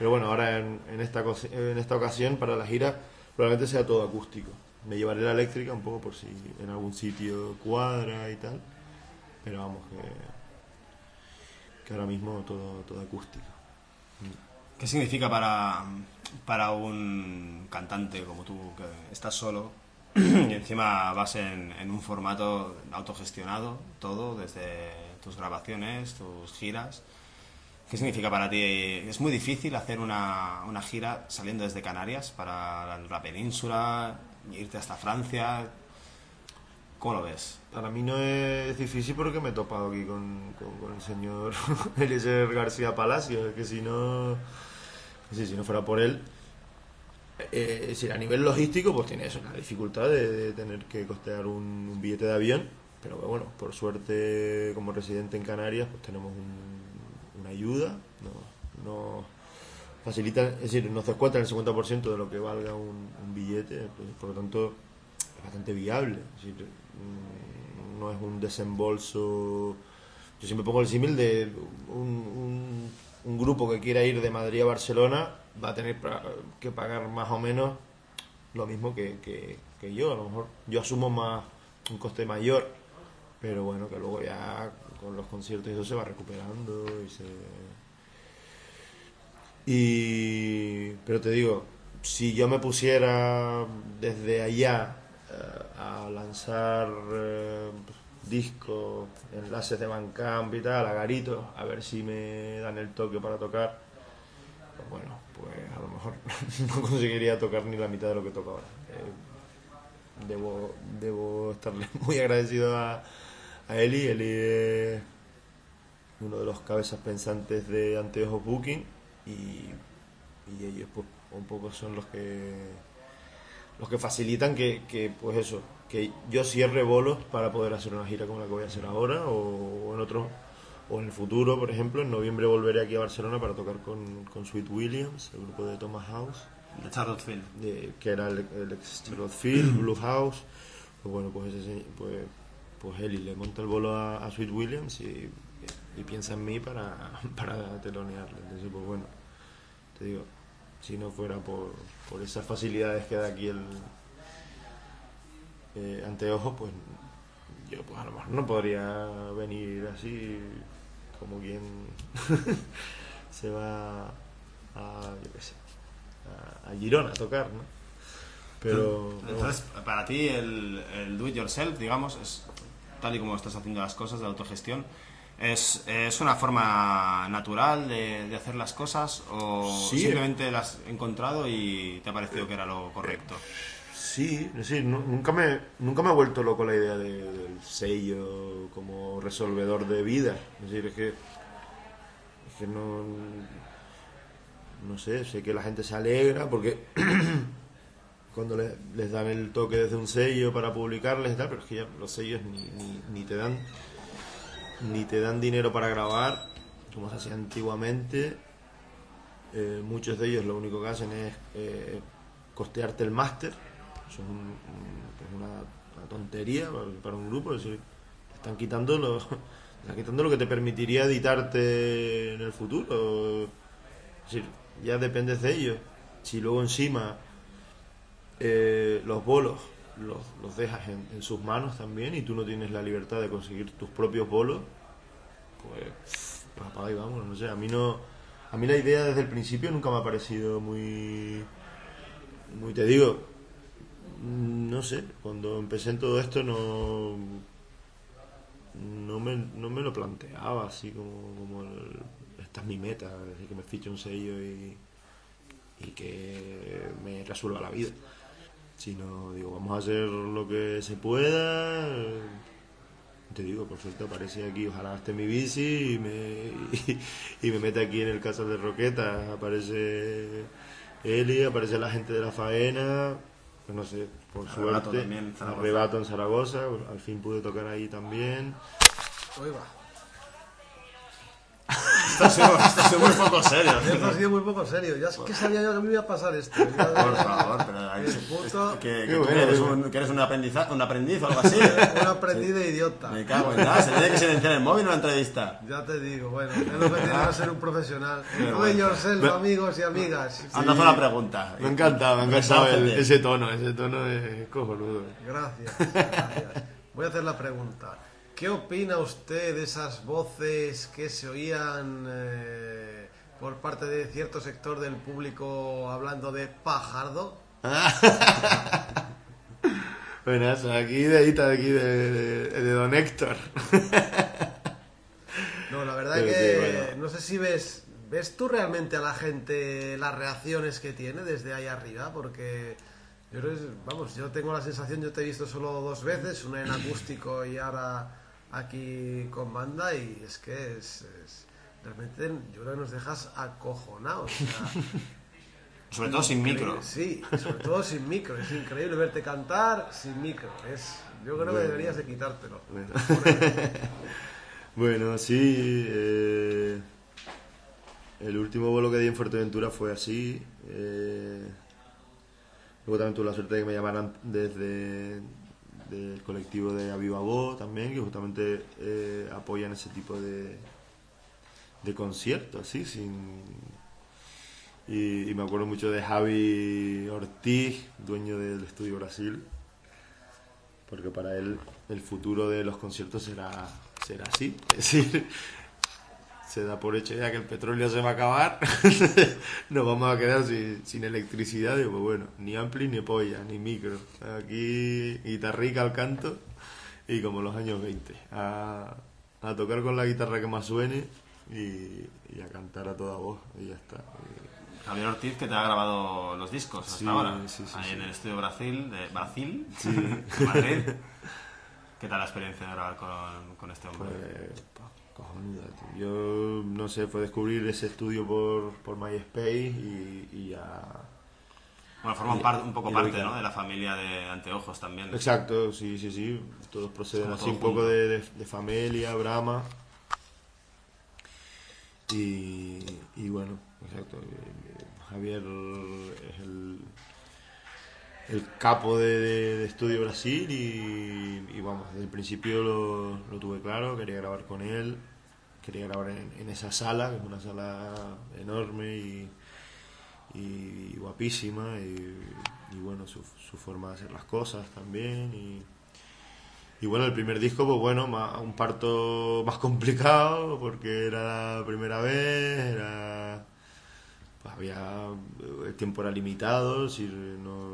Pero bueno, ahora en, en, esta, en esta ocasión, para la gira, probablemente sea todo acústico. Me llevaré la eléctrica un poco por si en algún sitio cuadra y tal. Pero vamos, que, que ahora mismo todo, todo acústico. ¿Qué significa para, para un cantante como tú, que estás solo y encima vas en, en un formato autogestionado, todo, desde tus grabaciones, tus giras? ¿Qué significa para ti? ¿Es muy difícil hacer una, una gira saliendo desde Canarias para la península, irte hasta Francia? ¿Cómo lo ves? Para mí no es difícil porque me he topado aquí con, con, con el señor Eliezer García Palacio. Es que si no, sí, si no fuera por él, eh, es decir, a nivel logístico, pues tiene eso, la dificultad de, de tener que costear un, un billete de avión. Pero bueno, por suerte, como residente en Canarias, pues tenemos un, una ayuda. No, no facilita, es decir, nos descuentan el cincuenta por ciento de lo que valga un, un billete. Pues, por lo tanto, es bastante viable. Es decir, no es un desembolso. Yo siempre pongo el símil de un, un, un grupo que quiera ir de Madrid a Barcelona va a tener que pagar más o menos lo mismo que, que, que yo. A lo mejor yo asumo más un coste mayor, pero bueno, que luego ya con los conciertos y eso se va recuperando y se y pero te digo, si yo me pusiera desde allá a lanzar eh, discos, enlaces de Bandcamp y tal, a Garito, a ver si me dan el toque para tocar, pues bueno, pues a lo mejor no conseguiría tocar ni la mitad de lo que toco ahora. Eh, debo, debo estarle muy agradecido a, a Eli. Eli es uno de los cabezas pensantes de Anteojos Booking y, y ellos pues un poco son los que los que facilitan que, que, pues eso, que yo cierre bolos para poder hacer una gira como la que voy a hacer ahora o, o en otro, o en el futuro, por ejemplo, en noviembre volveré aquí a Barcelona para tocar con, con Sweet Williams, el grupo de Thomas House, de Charlotte Field, de, que era el, el ex Charlotte Field, Blue House. Pues bueno, pues ese, pues, pues Eli le monta el bolo a, a Sweet Williams y, y piensa en mí para, para telonearle. Entonces, pues bueno, te digo, si no fuera por, por esas facilidades que da aquí el eh, Anteojos, pues yo pues a lo mejor no podría venir así como quien se va a, yo qué sé, a, a Girona a tocar, ¿no? Pero, entonces, pero... para ti el, el do it yourself, digamos, es tal y como estás haciendo las cosas de autogestión. ¿Es, es una forma natural de, de hacer las cosas o sí, simplemente las has encontrado y te ha parecido que era lo correcto? Sí, sí, no, nunca me nunca me ha vuelto loco la idea de, del sello como resolvedor de vida. Es decir, es que, es que no, no sé, sé que la gente se alegra porque cuando les, les dan el toque desde un sello para publicarles y tal, pero es que ya los sellos ni, ni, ni te dan ni te dan dinero para grabar como se hacía antiguamente. Eh, muchos de ellos lo único que hacen es eh, costearte el máster. Eso es, un, un, es una, una tontería para, para un grupo. Es decir, te están quitando lo, te están quitando lo que te permitiría editarte en el futuro. Es decir, ya dependes de ellos. Si luego encima eh, los bolos Los, los dejas en, en sus manos también y tú no tienes la libertad de conseguir tus propios bolos, pues, pues apaga y vámonos. No sé, a mí no, a mí la idea desde el principio nunca me ha parecido muy, muy te digo, no sé, cuando empecé en todo esto no, no me, no me lo planteaba así como, como el, esta es mi meta, es decir, que me fiche un sello y, y que me resuelva la vida. Sino, digo, vamos a hacer lo que se pueda. Te digo, por suerte aparece aquí, ojalá esté mi bici y me, y, y me mete aquí en el Casal de Roqueta. Aparece Eli, aparece la gente de la faena. Pues no sé, por Arrebato suerte. También, Arrebato en Zaragoza, al fin pude tocar ahí también. Oiga. Esto ha sido, esto ha sido muy poco serio. Esto ha sido muy poco serio. Ya es que sabía yo que me iba a pasar esto. Ya, Por favor, pero hay el puto- que, que Qué tú bueno, eres qué un, que eres un, aprendiza, un aprendiz o algo así. Un aprendiz de idiota. Me cago en nada, se tiene que silenciar el móvil en la entrevista. Ya te digo, bueno, es lo que tiene que ser un profesional. Pero Do bueno. yourself, amigos y amigas. Anda, haz una pregunta. Me encanta, me ha encantado el- Resárcete. ese tono, ese tono es cojonudo. Gracias, gracias. Voy a hacer la pregunta. ¿Qué opina usted de esas voces que se oían eh, por parte de cierto sector del público hablando de Pajardo? Buenas, aquí de ahí, de aquí de, de, de Don Héctor. No, la verdad Pero que sí, bueno. no sé si ves, ¿ves tú realmente a la gente las reacciones que tiene desde ahí arriba? Porque yo creo que, vamos, yo tengo la sensación, yo te he visto solo dos veces, una en acústico y ahora aquí con banda, y es que es, es- realmente yo creo que nos dejas acojonados. O sea, Sobre todo sin micro. sí, sobre todo sin micro. Es increíble verte cantar sin micro. Es, yo creo que deberías de quitártelo. Bueno, bueno sí. eh, el último bolo que di en Fuerteventura fue así. eh, luego también tuve la suerte de que me llamaran desde del colectivo de Aviva Voz también, que justamente eh, apoyan ese tipo de, de conciertos, así, sin... Y, y me acuerdo mucho de Javi Ortiz, dueño del Estudio Brasil, porque para él el futuro de los conciertos será, será así. Es decir, se da por hecho ya que el petróleo se va a acabar, nos vamos a quedar sin, sin electricidad. Y pues bueno, ni ampli, ni polla, ni micro. Aquí guitarrica al canto y como en los años veinte. A, a tocar con la guitarra que más suene y, y a cantar a toda voz y ya está. Javier Ortiz, que te ha grabado los discos hasta Sí, ahora. sí, sí, ahí sí. en el estudio Brasil, de Brasil, Sí. de Madrid. ¿Qué tal la experiencia de grabar con, con este hombre? Pues, pa, cojonuda, tío. Yo, no sé, fue descubrir ese estudio por, por MySpace y, y ya... Bueno, forman y- par- un poco y parte, lo- ¿no?, de la familia de Anteojos también. Exacto, sí, sí, sí. Todos proceden como así todo un poco junto. de, de, de familia, Brahma. Y, y bueno, exacto. eh, Javier es el, el capo de, de- de Estudio Brasil y, y vamos, desde el principio lo, lo tuve claro, quería grabar con él, quería grabar en, en esa sala, que es una sala enorme y, y guapísima y, y bueno, su, su forma de hacer las cosas también y, y bueno, el primer disco, pues bueno, ma- un parto más complicado porque era la primera vez, era pues había el tiempo era limitado, es decir, no,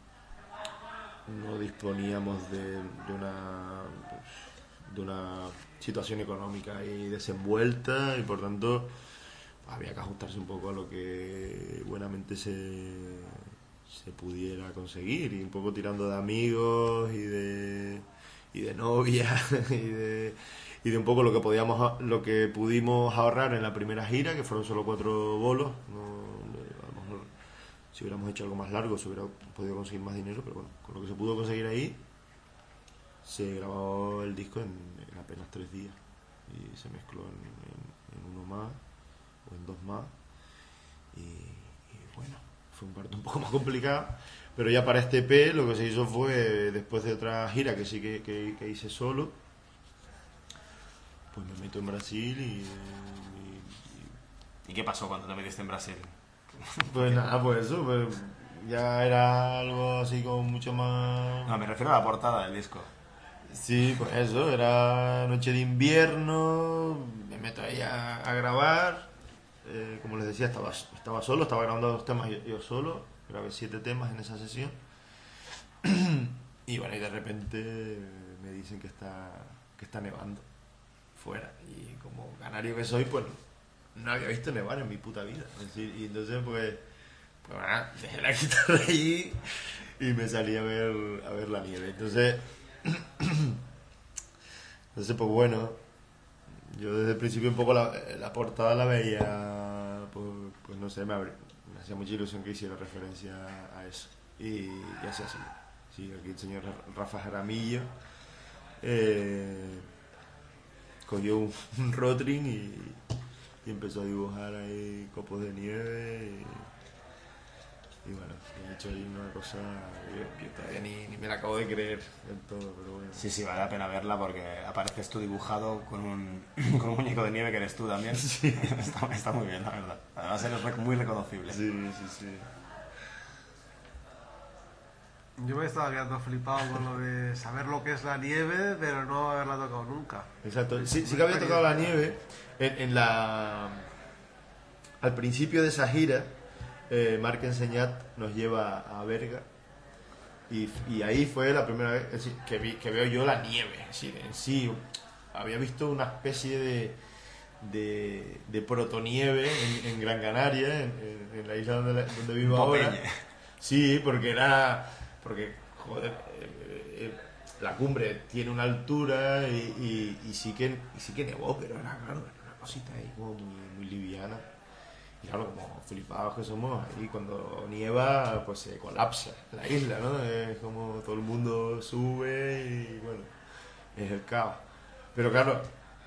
no disponíamos de, de una de una situación económica ahí desenvuelta y por tanto había que ajustarse un poco a lo que buenamente se, se pudiera conseguir y un poco tirando de amigos y de y de novia y de y de un poco lo que podíamos a- lo que pudimos ahorrar en la primera gira, que fueron solo cuatro bolos. No, a lo mejor si hubiéramos hecho algo más largo se hubiera podido conseguir más dinero, pero bueno, con lo que se pudo conseguir ahí se grabó el disco en, en apenas tres días y se mezcló en, en- en uno más o en dos más y, y bueno, fue un parto un poco más complicado, pero ya para este E P lo que se hizo fue, después de otra gira que sí que, que, que hice solo, pues me meto en Brasil y, y- ¿Y qué pasó cuando te metiste en Brasil? pues nada, pues eso, pues ya era algo así como mucho más... No, me refiero a la portada del disco. Sí, pues eso, era noche de invierno, me meto ahí a, a grabar, eh, como les decía, estaba, estaba solo, estaba grabando dos temas yo, yo solo, grabé siete temas en esa sesión, y bueno, y de repente me dicen que está, que está nevando fuera, y como canario que soy, pues no había visto nevar en mi puta vida, es decir, y entonces pues, pues nada, dejé la guitarra allí y me salí a ver, a ver la nieve, entonces... Entonces, pues bueno, yo desde el principio un poco la, la portada la veía, pues, pues no sé, me, abri- me hacía mucha ilusión que hiciera referencia a eso. Y, y así así. Sí, aquí el señor Rafa Jaramillo eh, cogió un, un Rotring y, y empezó a dibujar ahí copos de nieve y, y bueno, he hecho ahí una cosa que, que todavía ni, ni me la acabo de creer del todo, pero bueno. Sí, sí, vale la pena verla porque apareces tú dibujado con un, con un muñeco de nieve que eres tú también. Sí. está, está muy bien, la verdad. Además eres rec- muy reconocible. Sí, sí, sí. Yo me estaba quedando flipado con lo de saber lo que es la nieve, pero no haberla tocado nunca. Exacto. Sí, sí que había tocado la nieve en, en la... Al principio de esa gira, eh, Marc Enseñat nos lleva a Berga y, y ahí fue la primera vez es decir, que, vi, que veo yo la nieve. Es decir, en sí, había visto una especie de, de, de protonieve en, en Gran Canaria, en, en, en la isla donde, donde vivo ahora. Sí, porque era... Porque, joder, eh, eh, la cumbre tiene una altura y, y, y, sí que, y sí que nevó, pero era, claro, era una cosita ahí como muy, muy liviana. Y claro, como flipados que somos, ahí cuando nieva, pues se colapsa la isla, ¿no? Es como todo el mundo sube y, bueno, es el caos. Pero claro,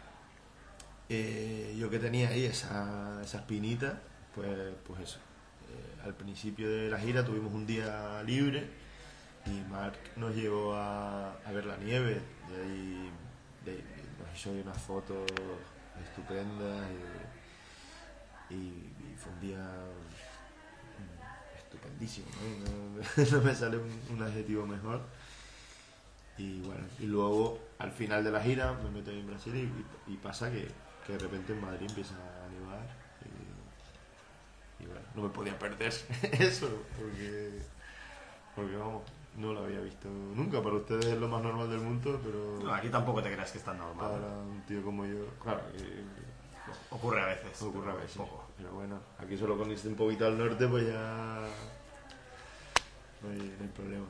eh, yo que tenía ahí esa, esa espinita, pues, pues eso. Eh, al principio de la gira tuvimos un día libre y Marc nos llevó a, a ver la nieve y ahí de, nos hizo unas fotos estupendas y, y, y fue un día estupendísimo, ¿no? No, no me sale un, un adjetivo mejor. Y bueno, y luego al final de la gira me meto en Brasil y, y pasa que, que de repente en Madrid empieza a nevar y, y bueno, no me podía perder eso porque, porque vamos, no lo había visto nunca. Para ustedes es lo más normal del mundo, pero No, aquí tampoco te creas que es tan normal. para un tío como yo, claro, que Ocurre a veces. ocurre a veces, Poco. pero bueno, aquí solo con irse un poquito al norte pues ya no hay, no hay problema.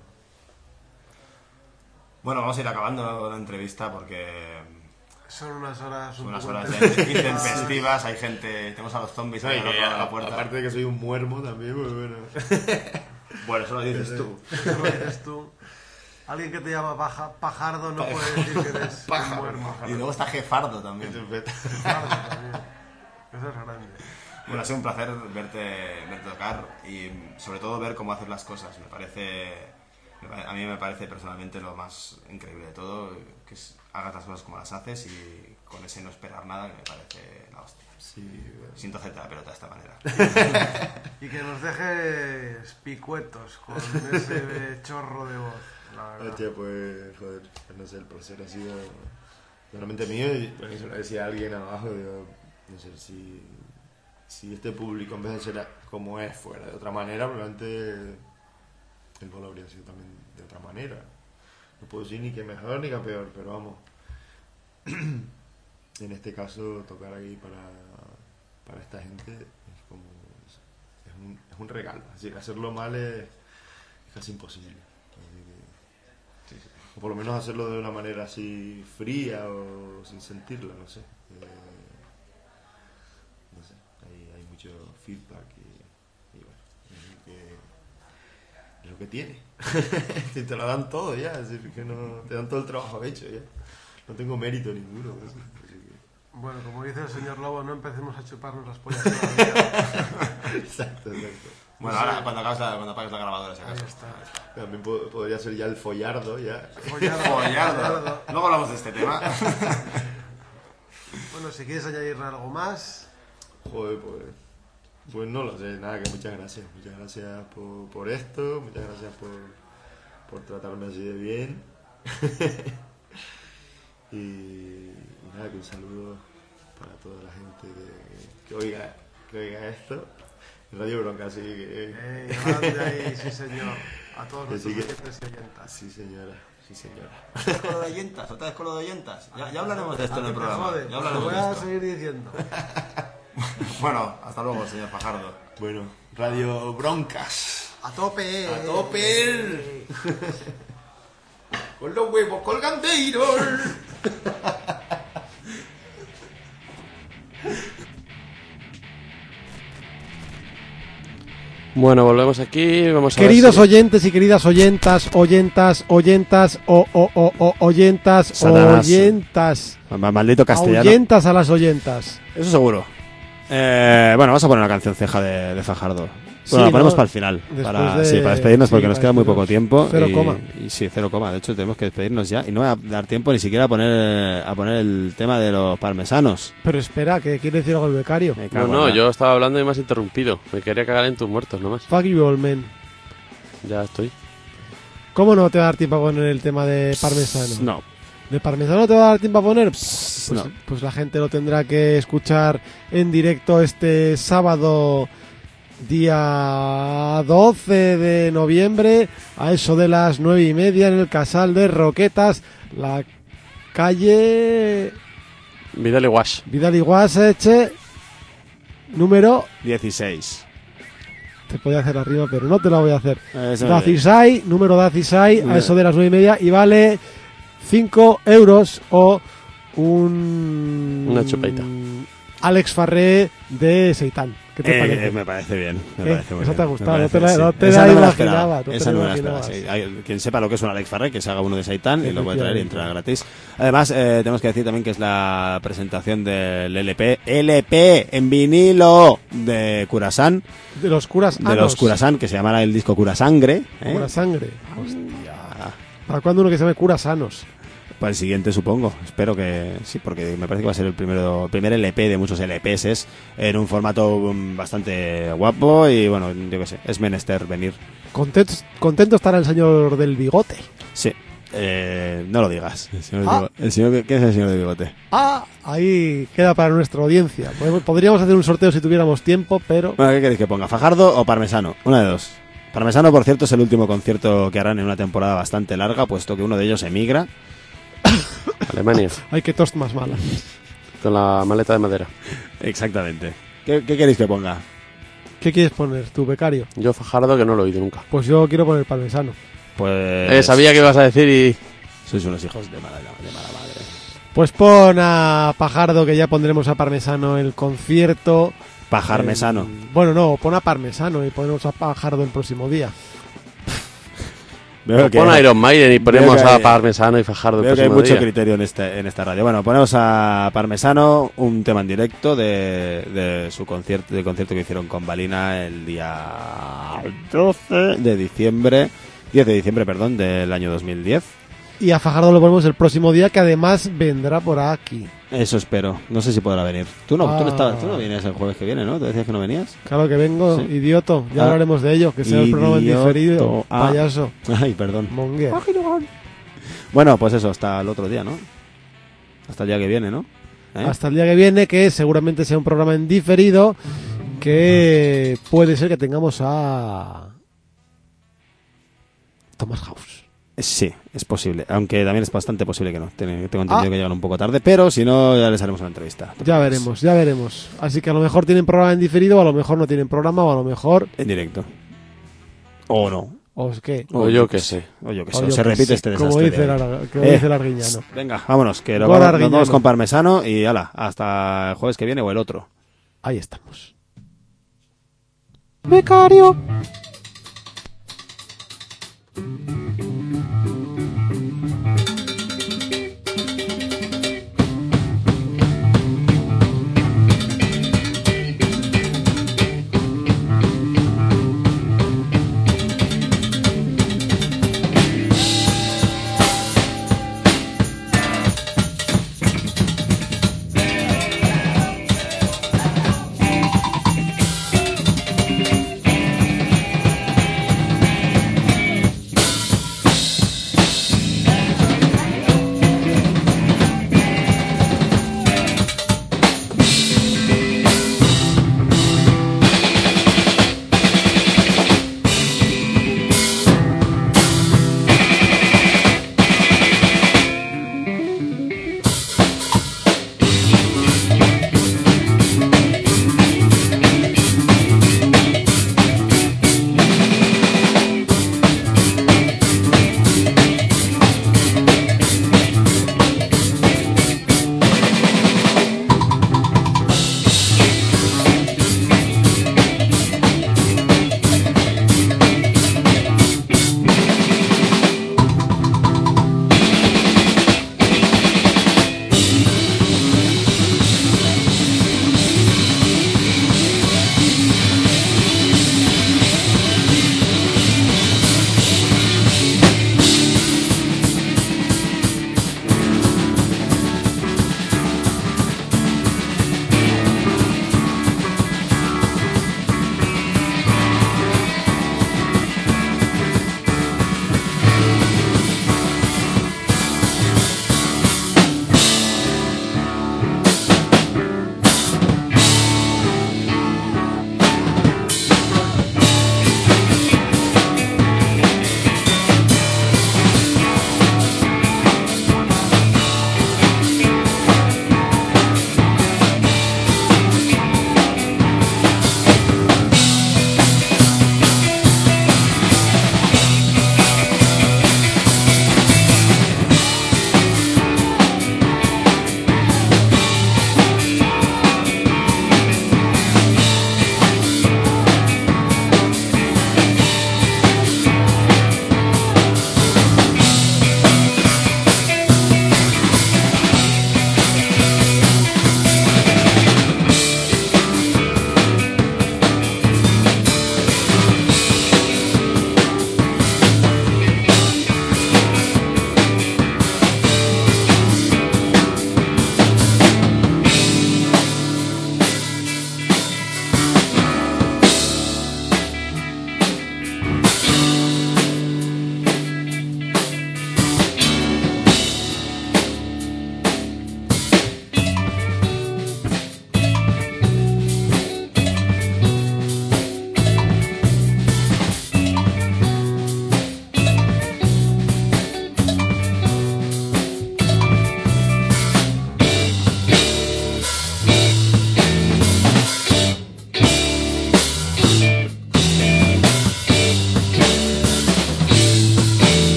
Bueno, vamos a ir acabando la entrevista porque Son unas horas un son unas poco horas ya intensas. intempestivas, hay gente, tenemos a los zombies ahí ¿Sabes? al Que, otro lado de a- la puerta. aparte de que soy un muermo también, pues bueno. Bueno, eso lo dices tú. Eso lo dices tú. Alguien que te llama paja, pajardo no puede decir que eres Pájaro, un muermo. Y luego está Jefardo también. Pajardo también. Eso es grande. Bueno, ha sido un placer verte, verte tocar y sobre todo ver cómo haces las cosas. Me parece, me pare- a mí me parece personalmente lo más increíble de todo, que es, hagas las cosas como las haces y con ese no esperar nada, que me parece la hostia. Sí, bueno. Siento hacerte la pelota de esta manera. Y que nos dejes picuetos con ese chorro de voz. La verdad. Hostia, pues, joder, no sé, el placer ha sido realmente mío y bueno, se lo decía a alguien abajo, digo, no sé, si, si este público en vez de ser como es fuera de otra manera, probablemente el gol habría sido también de otra manera. No puedo decir ni que mejor ni que peor, pero vamos. En este caso, tocar aquí para, para esta gente es como es un, es un regalo. Es decir, hacerlo mal es, es casi imposible. Así que, o por lo menos hacerlo de una manera así fría o sin sentirla, no sé. Eh, no sé, hay, hay mucho feedback y, y bueno, es lo que, es lo que tiene. Si te lo dan todo ya, es decir, que no te dan todo el trabajo hecho ya. No tengo mérito ninguno. Así que... Bueno, como dice el señor Lobo, no empecemos a chuparnos las pollas todavía. Exacto, exacto. Bueno, ahora cuando, acabes la, cuando apagues la grabadora, si Ahí acaso. está. También po- podría ser ya el follardo, ya. Follardo, Follardo. follardo. Luego hablamos de este tema. Bueno, si quieres añadirle algo más. Joder, pues, pues no lo sé, nada, que muchas gracias. Muchas gracias por, por esto, muchas gracias por, por tratarme así de bien. y, y nada, que un saludo para toda la gente que, que, oiga, que oiga esto. Radio Bronca, así que... Eh, grande ahí, sí señor. A todos Que nuestros sí que- oyentes y oyentas. Sí, señora, sí, señora. ¿Otra vez con lo de oyentas? ¿Otra vez con lo de oyentas? Ya, ya hablaremos de esto en el Te programa. jode, Ya te hablaremos voy de a esto. seguir diciendo. Bueno, hasta luego, señor Fajardo. Bueno, Radio Broncas. A tope. A tope. Con los huevos colgandeiros. Bueno, volvemos aquí. Vamos a ver Queridos si- oyentes y queridas oyentas, oyentas, oyentas, o, o, o, o oyentas, Satanás. oyentas, Ma- Maldito castellano. oyentas a las oyentas. Eso seguro. Eh, bueno, vamos a poner una canción ceja de, de Fajardo. Sí, Bueno, la ponemos ¿no? para el final. Después Para, de- sí, para despedirnos sí, porque nos para queda muy poco despedirnos. tiempo. Cero y, coma. Y sí, cero coma. De hecho, tenemos que despedirnos ya. Y no va a dar tiempo ni siquiera a poner, a poner el tema de los parmesanos. Pero espera, que quiere decir algo el becario. Me No, cago en no, la- yo estaba hablando y me has interrumpido. Me quería cagar en tus muertos nomás. Fuck you all, man. Ya estoy. ¿Cómo no te va a dar tiempo a poner el tema de parmesano? No. ¿De parmesano te va a dar tiempo a poner? Pues, no. pues la gente lo tendrá que escuchar en directo este sábado, día doce de noviembre, a eso de las nueve y media, en el Casal de Roquetas, la calle Vidal y Wash. Vidal y Guaseche, número... dieciséis. Te podía hacer arriba, pero no te la voy a hacer. Eso me- Dacisai, número Dacisai, a Mira. eso de las nueve y media, y vale cinco euros o un... Una chupaita. Alex Farré de Seitán. ¿Qué te Eh, parece? me parece bien. Me ¿Qué? parece muy Eso bien. te ha Me gustado, parece, no te la- sí. no te Esa la no me imaginaba, esperaba. no te Esa la no me la imaginabas. esperaba, sí. Hay- Quien sepa lo que es un Alex Farré, que se haga uno de Seitan y lo puede traer y Efectivamente. entra gratis. Además, eh, tenemos que decir también que es la presentación del L P, L P en vinilo de Curasan, De los curas de los Curasan, que se llamará el disco Curasangre. ¿eh? Cura sangre. Ya. ¿Para cuándo uno que se llame cura sanos? Para el siguiente, supongo. Espero que sí, porque me parece que va a ser el primero, el primer L P de muchos L Ps es en un formato um, bastante guapo y bueno, yo qué sé, es menester venir. Contento, contento estará el señor del bigote. Sí, eh, no lo digas. El señor, Ah. Bigo- el señor- ¿Qué es el señor de bigote? Ah, ahí queda para nuestra audiencia. Pod- Podríamos hacer un sorteo si tuviéramos tiempo, pero... Bueno, ¿qué queréis que ponga? ¿Fajardo o Parmesano? Una de dos. Parmesano, por cierto, es el último concierto que harán en una temporada bastante larga, puesto que uno de ellos emigra. Alemania. Ay, qué tost más mala. Con la maleta de madera. Exactamente. ¿Qué, qué queréis que ponga? ¿Qué quieres poner, tu becario? Yo Fajardo que no lo he oído nunca. Pues yo quiero poner parmesano. Pues... Eh, sabía que ibas a decir y... Sois unos hijos de mala, de mala madre. Pues pon a Pajardo, que ya pondremos a Parmesano el concierto. Pajarmesano. Eh, bueno, no, pon a Parmesano y ponemos a Pajardo el próximo día. Veo O pon a Iron Maiden y ponemos veo que a hay- Parmesano y Fajardo el Veo que hay próximo mucho día. criterio en, este, en esta radio. Bueno, ponemos a Parmesano un tema en directo de, de su concierto, del concierto que hicieron con Balina el día doce de diciembre, diez de diciembre, perdón, del año dos mil diez. Y a Fajardo lo ponemos el próximo día, que además vendrá por aquí. Eso espero. No sé si podrá venir. Tú no, tú no, Ah. estabas, tú no vienes el jueves que viene, ¿no? ¿Te decías que no venías? Claro que vengo, Sí. idioto. Ya Ah. hablaremos de ello, que sea el programa en Idioto. diferido. Ah. Payaso. Ay, perdón. Monguer. Bueno, pues eso, hasta el otro día, ¿no? Hasta el día que viene, ¿no? ¿Eh? Hasta el día que viene, que seguramente sea un programa en diferido, que puede ser que tengamos a Thomas House. Sí, es posible. Aunque también es bastante posible que no. Ten- Tengo entendido Ah. que llegan un poco tarde, pero si no, ya les haremos una entrevista. Ya veremos, ya veremos. Así que a lo mejor tienen programa en diferido, o a lo mejor no tienen programa, o a lo mejor... En directo. O no. ¿O es qué? O yo qué sé. O yo que O sé. yo o se que repite sé, este como desastre. dice de el, hoy. Ar- como Eh. dice el arguiñano. Venga, vámonos, que lo Gol vamos, nos Arguiñano. vamos con Parmesano y ala, hasta el jueves que viene o el otro. Ahí estamos. Becario.